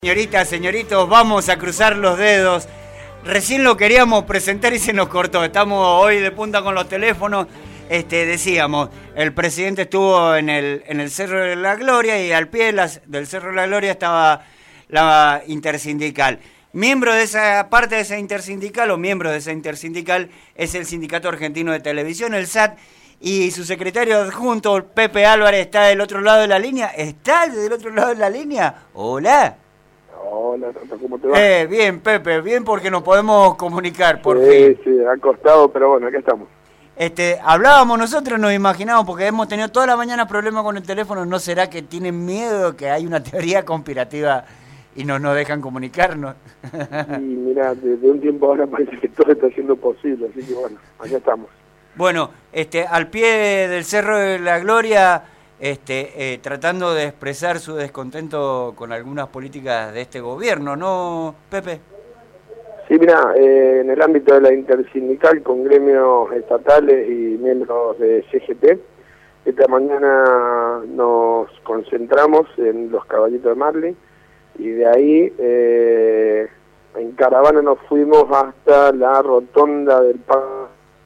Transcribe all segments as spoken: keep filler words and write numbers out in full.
Señoritas, señoritos, vamos a cruzar los dedos. Recién lo queríamos presentar y se nos cortó. Estamos hoy de punta con los teléfonos. Este, decíamos, el presidente estuvo en el, en el Cerro de la Gloria y al pie de las, del Cerro de la Gloria estaba la intersindical. Miembro de esa parte de esa intersindical o miembro de esa intersindical es el Sindicato Argentino de Televisión, el S A T, y su secretario adjunto, Pepe Álvarez, está del otro lado de la línea. ¿Está del otro lado de la línea? Hola. Hola, ¿cómo te va? Eh, bien, Pepe, bien porque nos podemos comunicar por sí, fin. Sí, sí, ha costado, pero bueno, aquí estamos. Este, hablábamos nosotros, nos imaginábamos, porque hemos tenido toda la mañana problemas con el teléfono. ¿No será que tienen miedo que hay una teoría conspirativa y no nos dejan comunicarnos? Y mira, desde un tiempo ahora parece que todo está siendo posible, así que bueno, allá estamos. Bueno, este, al pie del Cerro de la Gloria, este, eh, tratando de expresar su descontento con algunas políticas de este gobierno, ¿no, Pepe? Sí, mira, eh, en el ámbito de la intersindical, con gremios estatales y miembros de C G T, esta mañana nos concentramos en los Caballitos de Marley y de ahí eh, en caravana nos fuimos hasta la rotonda del Pan.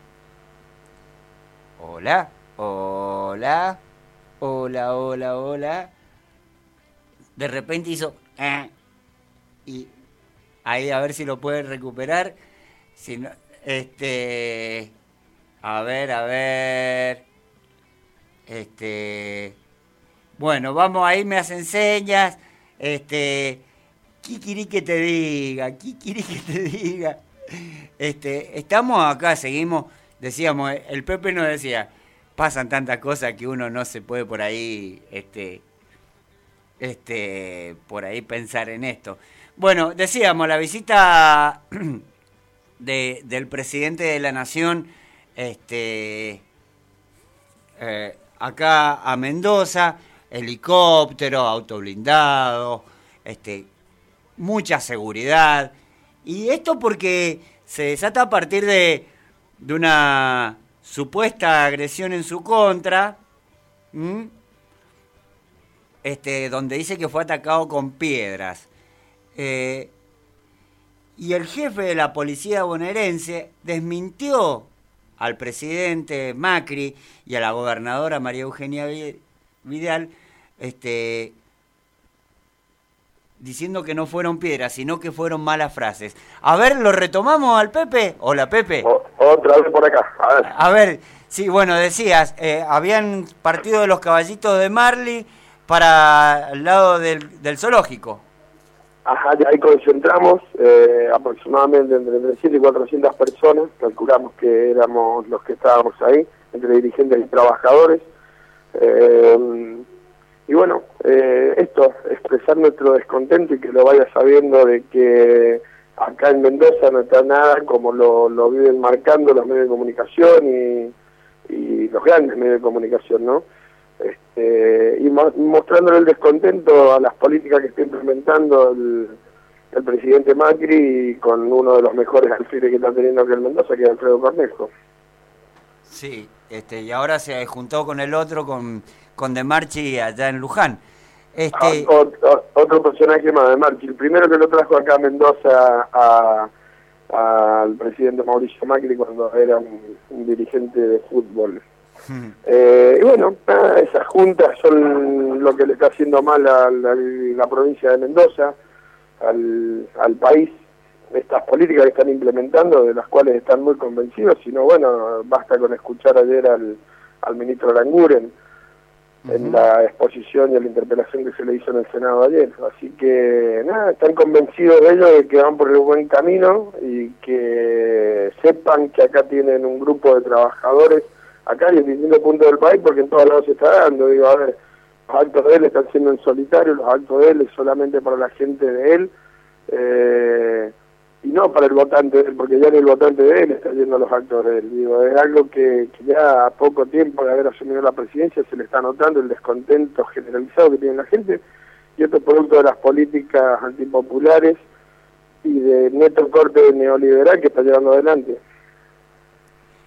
Hola, hola, hola, hola, hola. De repente hizo... Eh, y ahí a ver si lo puede recuperar. Si no, este... A ver, a ver... Este... Bueno, vamos, ahí me hacen señas. Este... ¿Qué querés que te diga? ¿Qué querés que te diga? Este, estamos acá, seguimos... Decíamos, el Pepe nos decía, pasan tantas cosas que uno no se puede por ahí, este, este, por ahí pensar en esto. Bueno, decíamos, la visita de, del presidente de la Nación, este, eh, acá a Mendoza, helicóptero, auto blindado, este, mucha seguridad. Y esto porque se desata a partir de... de una supuesta agresión en su contra, ¿m? este, donde dice que fue atacado con piedras. Eh, y el jefe de la policía bonaerense desmintió al presidente Macri y a la gobernadora María Eugenia Vidal, este, diciendo que no fueron piedras, sino que fueron malas frases. A ver, ¿lo retomamos al Pepe? Hola, Pepe. O, otra vez por acá, a ver. A ver, sí, bueno, decías, eh, habían partido de los Caballitos de Marley para el lado del, del zoológico. Ajá, ya ahí concentramos eh, aproximadamente entre trescientas y cuatrocientas personas, calculamos que éramos los que estábamos ahí, entre dirigentes y trabajadores. Eh, Y bueno, eh, esto, expresar nuestro descontento y que lo vaya sabiendo de que acá en Mendoza no está nada como lo, lo viven marcando los medios de comunicación y, y los grandes medios de comunicación, ¿no? Este, y mo mostrándole el descontento a las políticas que está implementando el, el presidente Macri con uno de los mejores alfiles que está teniendo aquí en Mendoza, que es Alfredo Cornejo. Sí, este, y ahora se juntó con el otro, con... con De Marchi allá en Luján. Este... Ah, otro, otro personaje más, De Marchi. El primero que lo trajo acá a Mendoza al presidente Mauricio Macri cuando era un, un dirigente de fútbol. Hmm. Eh, y bueno, nada, esas juntas son lo que le está haciendo mal a la, a la provincia de Mendoza, al, al país, estas políticas que están implementando, de las cuales están muy convencidos, sino bueno, basta con escuchar ayer al, al ministro Aranguren en la exposición y en la interpelación que se le hizo en el Senado ayer. Así que, nada, están convencidos de ellos de que van por el buen camino y que sepan que acá tienen un grupo de trabajadores, acá y en distintos puntos del país, porque en todos lados se está dando. Digo, a ver, los actos de él están siendo en solitario, los actos de él es solamente para la gente de él, eh, y no para el votante de él, porque ya ni el votante de él está yendo a los actos de él. Digo, es algo que, que ya a poco tiempo de haber asumido la presidencia se le está notando el descontento generalizado que tiene la gente, y esto es producto de las políticas antipopulares y de neto corte neoliberal que está llevando adelante.